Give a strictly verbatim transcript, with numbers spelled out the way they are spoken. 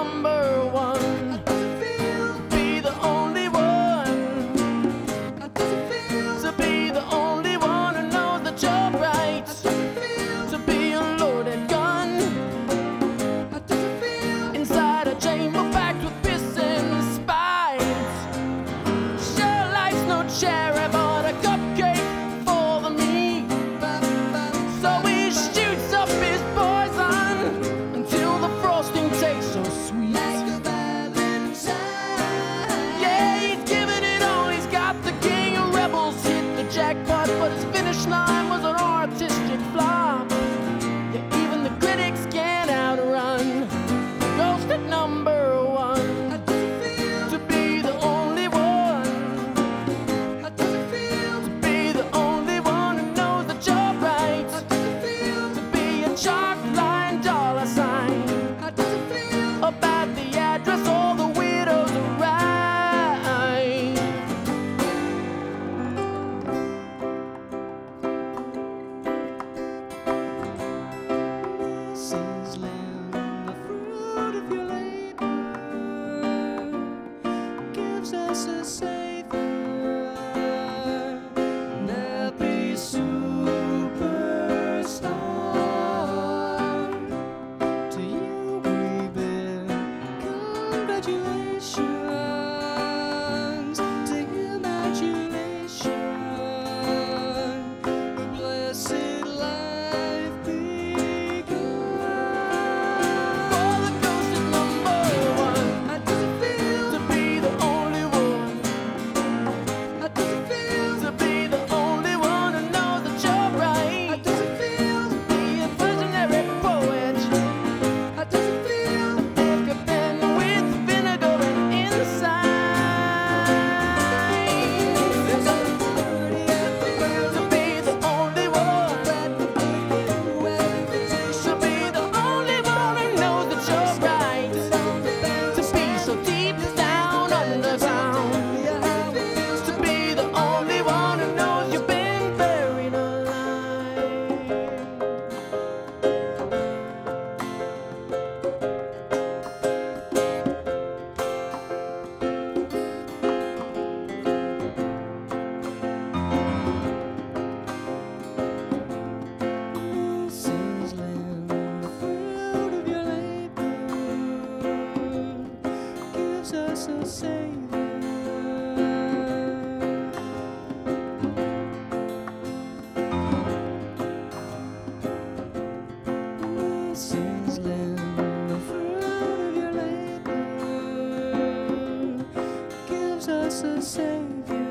number one. How does it feel? Be the only one. How does it feel? To be the only one who knows that you're right. How does it feel? To be a loaded gun How does it feel? inside a chamber packed with fists and spines. Sure, life's no cherry, but a cupcake for the meat. So he shoots up his poison until the frosting tastes so sweet. Like a valentine. Yeah, he's giving it all. He's got the king of rebels hit the jackpot, but his finish line was an artistic flop. Yeah, even the critics can't outrun Ghost at number one. How does it feel? To be the only one. How does it feel? To be the only one who knows that you're right. How does it feel? To be a chalk line dollar sign How does it feel? about the address all the widows arrive. Missus Lim, the fruit of your labor gives us a savior, nappy superstar. To you we bid congratulations, to imagination, the blessed life begun. For the ghost at number one. How does it feel? To be the only one. How does it feel? To be the only one who knows that you're How right. does it feel? Be a visionary poet. How does it feel? Pick a pen with vinegar and inside. To be the only one. To be the only one who knows that you're right. To be so deep down underground. To be the only one who knows you've been buried alive. Missus Lim, the fruit of your labor gives us a savior. Missus Lim, the fruit of your labor gives us a savior.